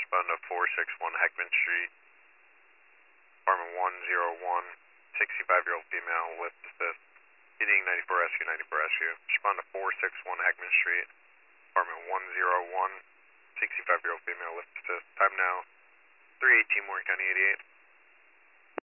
respond to 461 Heckman Street, apartment 101, 65-year-old female, lift assist, heating 94 rescue, 94 rescue. Respond to 461 Heckman Street, apartment 101, 65-year-old female, lift assist. Time now, 318 Morgan County 88.